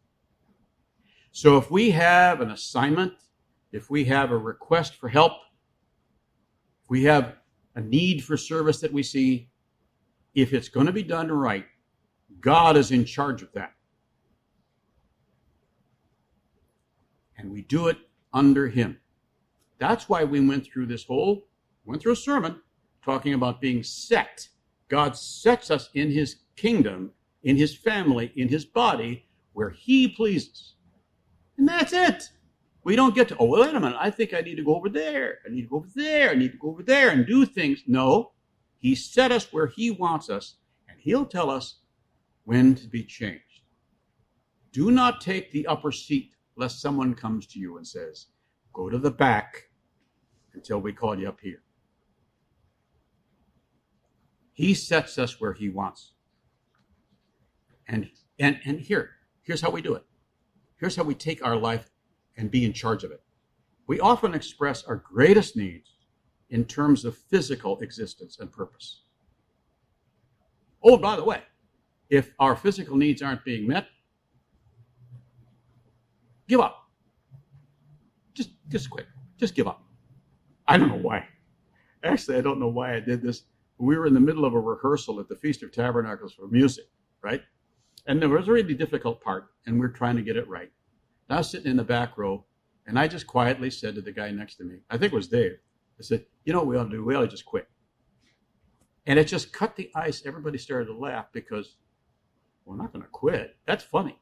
So if we have an assignment, if we have a request for help, if we have a need for service that we see, if it's going to be done right, God is in charge of that. And we do it under him. That's why we went through this whole, went through a sermon talking about being set. God sets us in his kingdom, in his family, in his body, where he pleases. And that's it. We don't get to, oh, wait a minute, I think I need to go over there. I need to go over there. I need to go over there and do things. No, he set us where he wants us, and he'll tell us when to be changed. Do not take the upper seat lest someone comes to you and says, go to the back until we call you up here. He sets us where he wants. And, and, and here, here's how we do it. Here's how we take our life and be in charge of it. We often express our greatest needs in terms of physical existence and purpose. Oh, by the way, if our physical needs aren't being met, give up. Just, just quit. Just give up. I don't know why. Actually, I don't know why I did this. We were in the middle of a rehearsal at the Feast of Tabernacles for music, right? And there was a really difficult part, and we're trying to get it right. And I was sitting in the back row, and I just quietly said to the guy next to me, I think it was Dave, I said, you know what we ought to do? We ought to just quit. And it just cut the ice. Everybody started to laugh because Well, I'm not going to quit. That's funny.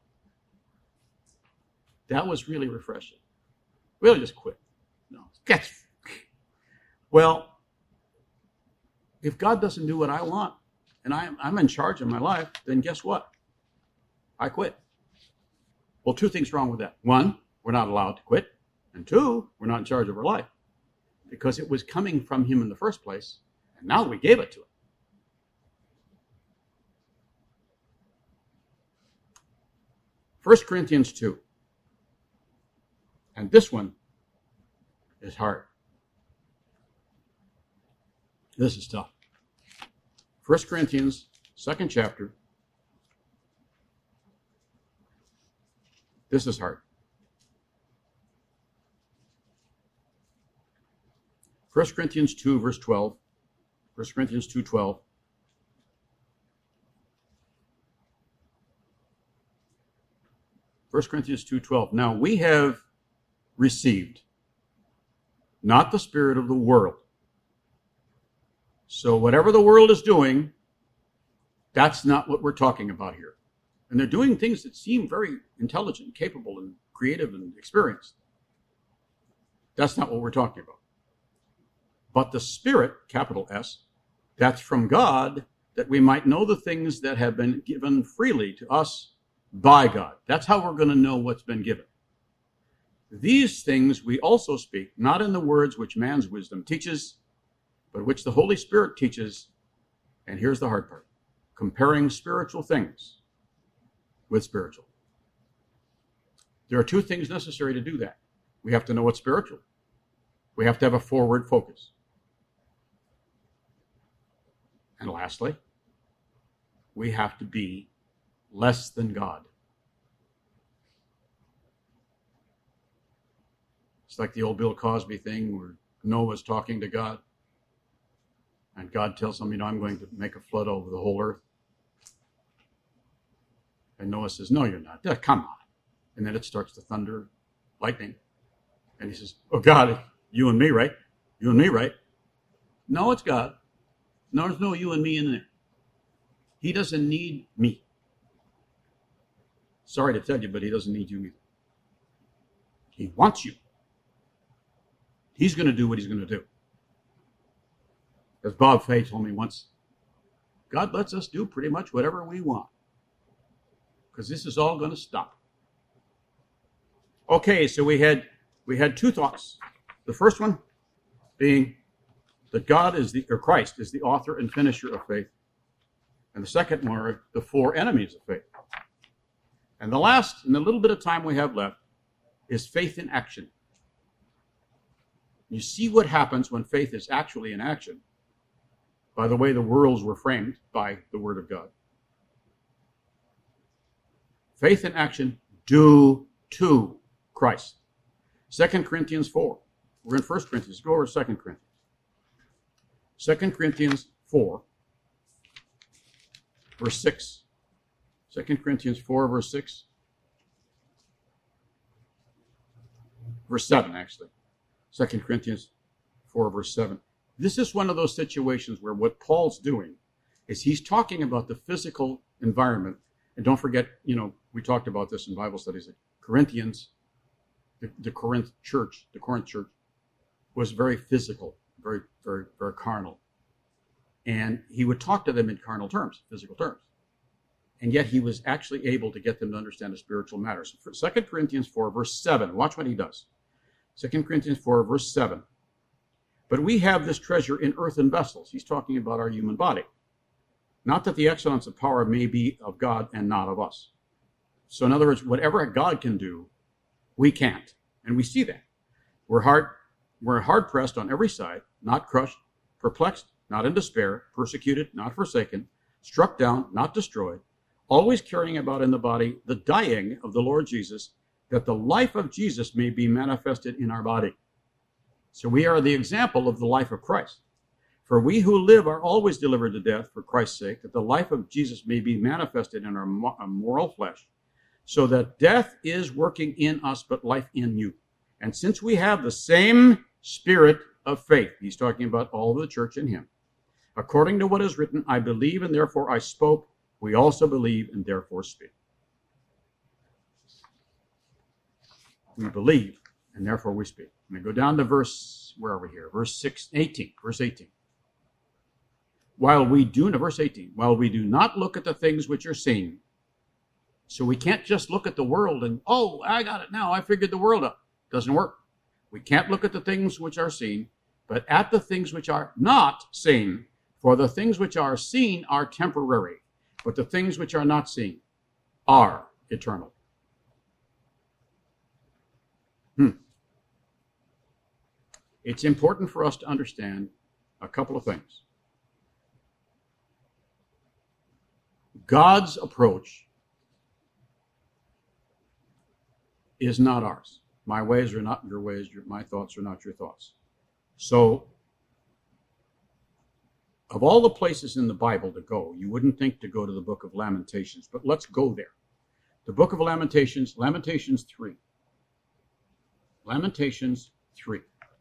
That was really refreshing. Really just quit. No. That's, well, if God doesn't do what I want and I'm, I'm in charge of my life, then guess what? I quit. Well, two things wrong with that. One, we're not allowed to quit. And two, we're not in charge of our life because it was coming from him in the first place. And now we gave it to him. First Corinthians two. And this one is hard. This is tough. First Corinthians, second chapter. This is hard. First Corinthians two, verse twelve. First Corinthians two, twelve. First Corinthians two, twelve. Now we have received not the spirit of the world. So whatever the world is doing, that's not what we're talking about here. And they're doing things that seem very intelligent, capable, and creative and experienced. That's not what we're talking about. But the Spirit, capital S, that's from God, that we might know the things that have been given freely to us by God. That's how we're going to know what's been given. These things we also speak, not in the words which man's wisdom teaches, but which the Holy Spirit teaches. And here's the hard part: comparing spiritual things with spiritual. There are two things necessary to do that. We have to know what's spiritual. We have to have a forward focus. And lastly, we have to be less than God. It's like the old Bill Cosby thing where Noah's talking to God. And God tells him, you know, I'm going to make a flood over the whole earth. And Noah says, no, you're not. Yeah, come on. And then it starts to thunder, lightning. And he says, oh, God, you and me, right? You and me, right? No, it's God. No, there's no you and me in there. He doesn't need me. Sorry to tell you, but he doesn't need you either. He wants you. He's going to do what he's going to do. As Bob Fay told me once, God lets us do pretty much whatever we want, because this is all going to stop. Okay, so we had we had two thoughts. The first one being that God is the, or Christ is the author and finisher of faith. And the second one are the four enemies of faith. And the last, in the little bit of time we have left, is faith in action. You see what happens when faith is actually in action by the way the worlds were framed by the Word of God. Faith in action due to Christ. Second Corinthians four. We're in First Corinthians. Go over to Second Corinthians. Second Corinthians four, verse six. Second Corinthians four, verse six. Verse seven, actually. Second Corinthians four, verse seven. This is one of those situations where what Paul's doing is he's talking about the physical environment. And don't forget, you know, we talked about this in Bible studies, that Corinthians, the, the Corinth church, the Corinth church, was very physical, very, very, very carnal. And he would talk to them in carnal terms, physical terms. And yet he was actually able to get them to understand the spiritual matters. Second Corinthians four, verse seven, watch what he does. Second Corinthians four, verse seven. But we have this treasure in earthen vessels. He's talking about our human body. Not that the excellence of power may be of God and not of us. So in other words, whatever God can do, we can't. And we see that. We're hard, we're hard pressed on every side, not crushed, perplexed, not in despair, persecuted, not forsaken, struck down, not destroyed, always carrying about in the body the dying of the Lord Jesus, that the life of Jesus may be manifested in our body. So we are the example of the life of Christ. For we who live are always delivered to death for Christ's sake, that the life of Jesus may be manifested in our mortal flesh, so that death is working in us, but life in you. And since we have the same spirit of faith, he's talking about all of the church in him, according to what is written, I believe and therefore I spoke. we also believe and therefore speak. We believe and therefore we speak. I'm going to go down to verse, where are we here? Verse six, eighteen. Verse eighteen. While we do, no, verse eighteen, while we do not look at the things which are seen, so we can't just look at the world and, oh, I got it now, I figured the world out. Doesn't work. We can't look at the things which are seen, but at the things which are not seen. For the things which are seen are temporary, but the things which are not seen are eternal. Hmm. It's important for us to understand a couple of things. God's approach is not ours. My ways are not your ways. Your, my thoughts are not your thoughts. So, of all the places in the Bible to go, you wouldn't think to go to the book of Lamentations, but let's go there. The book of Lamentations, Lamentations three. Lamentations three.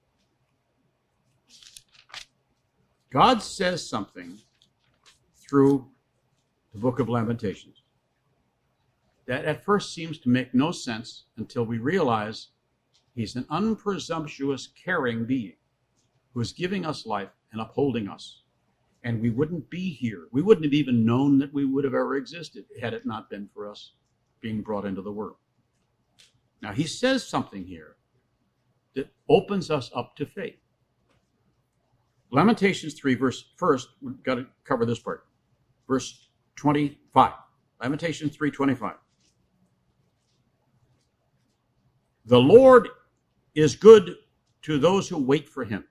God says something through the book of Lamentations that at first seems to make no sense until we realize he's an unpresumptuous, caring being who is giving us life and upholding us. And we wouldn't be here. We wouldn't have even known that we would have ever existed had it not been for us being brought into the world. Now, he says something here that opens us up to faith. Lamentations three, verse first, we've got to cover this part. Verse twenty-five. Lamentations three twenty-five. The Lord is good to those who wait for him.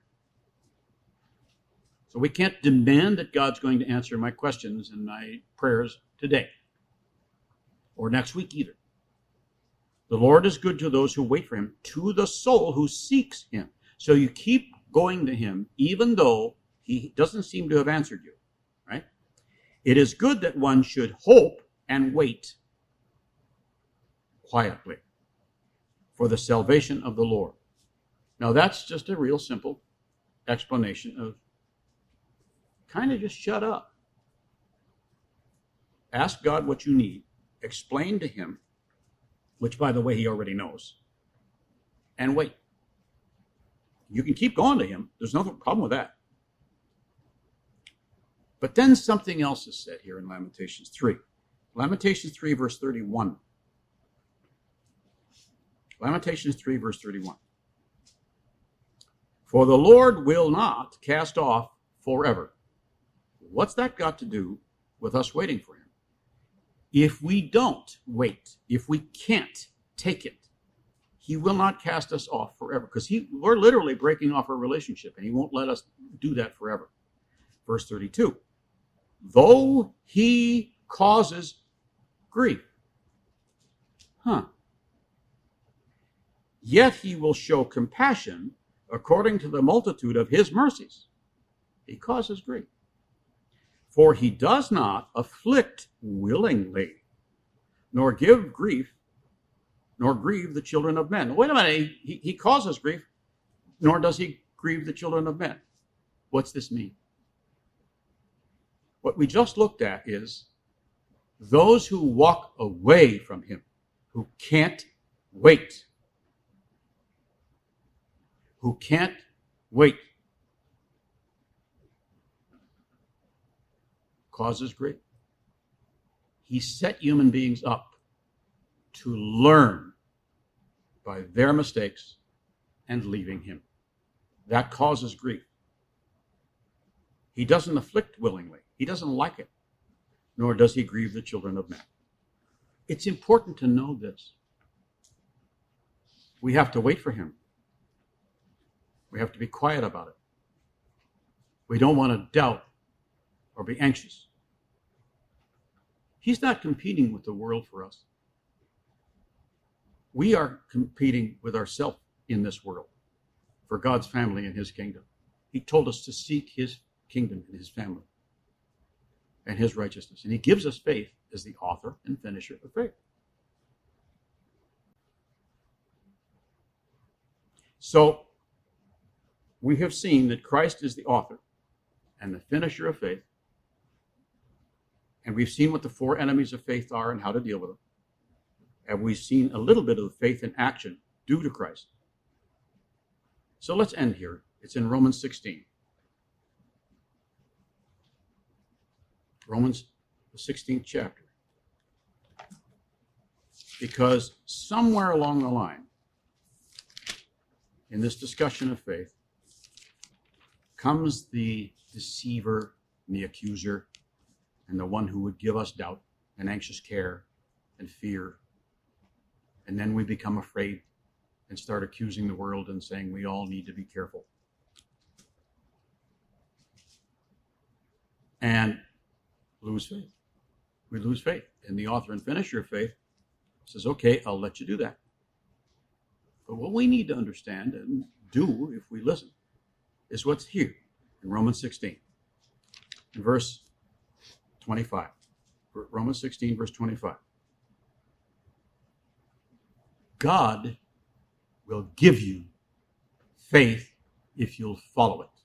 So we can't demand that God's going to answer my questions and my prayers today or next week either. The Lord is good to those who wait for him, to the soul who seeks him. So you keep going to him even though he doesn't seem to have answered you, right? It is good that one should hope and wait quietly for the salvation of the Lord. Now that's just a real simple explanation of kind of just shut up. Ask God what you need. Explain to him, which, by the way, he already knows, and wait. You can keep going to him. There's no problem with that. But then something else is said here in Lamentations three. Lamentations three, verse thirty-one. Lamentations three, verse thirty-one. For the Lord will not cast off forever. What's that got to do with us waiting for him? If we don't wait, if we can't take it, he will not cast us off forever, because he we're literally breaking off our relationship, and he won't let us do that forever. Verse thirty-two. Though he causes grief. Huh. Yet he will show compassion according to the multitude of his mercies. He causes grief. For he does not afflict willingly, nor give grief, nor grieve the children of men. Wait a minute, he, he causes grief, nor does he grieve the children of men. What's this mean? What we just looked at is those who walk away from him, who can't wait, who can't wait, causes grief. He set human beings up to learn by their mistakes and leaving him. That causes grief. He doesn't afflict willingly. He doesn't like it, nor does he grieve the children of men. It's important to know this. We have to wait for him. We have to be quiet about it. We don't want to doubt or be anxious. He's not competing with the world for us. We are competing with ourselves in this world for God's family and his kingdom. He told us to seek his kingdom and his family and his righteousness. And he gives us faith as the author and finisher of faith. So we have seen that Christ is the author and the finisher of faith. And we've seen what the four enemies of faith are and how to deal with them. And we've seen a little bit of the faith in action due to Christ. So let's end here. It's in Romans sixteen. Romans, the sixteenth chapter. Because somewhere along the line, in this discussion of faith, comes the deceiver and the accuser and the one who would give us doubt and anxious care and fear. And then we become afraid and start accusing the world and saying we all need to be careful. And lose faith. We lose faith. And the author and finisher of faith says, okay, I'll let you do that. But what we need to understand and do if we listen is what's here in Romans sixteen, in verse twenty-five. Romans sixteen, verse twenty-five. God will give you faith if you'll follow it.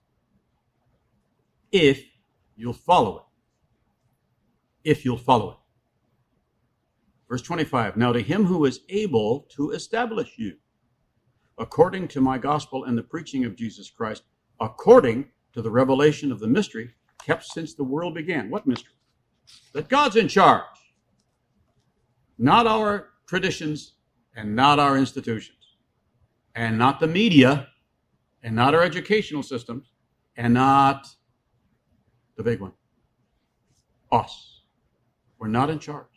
If you'll follow it. If you'll follow it. Verse twenty-five, now to him who is able to establish you, according to my gospel and the preaching of Jesus Christ, according to the revelation of the mystery kept since the world began. What mystery? That God's in charge. Not our traditions and not our institutions. And not the media and not our educational systems and not the big one. Us. We're not in charge.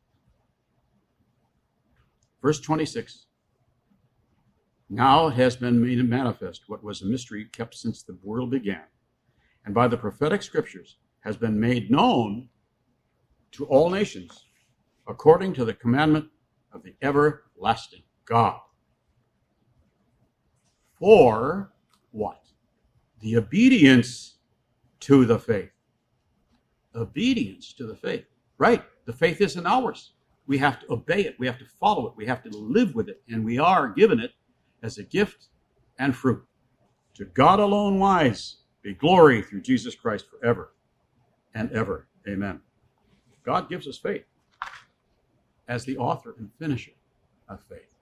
Verse twenty-six. Now it has been made manifest what was a mystery kept since the world began, and by the prophetic scriptures has been made known to all nations, according to the commandment of the everlasting God. For what? The obedience to the faith. Obedience to the faith. Right. The faith isn't ours. We have to obey it. We have to follow it. We have to live with it. And we are given it as a gift and fruit. To God alone wise be glory through Jesus Christ forever and ever. Amen. God gives us faith as the author and finisher of faith.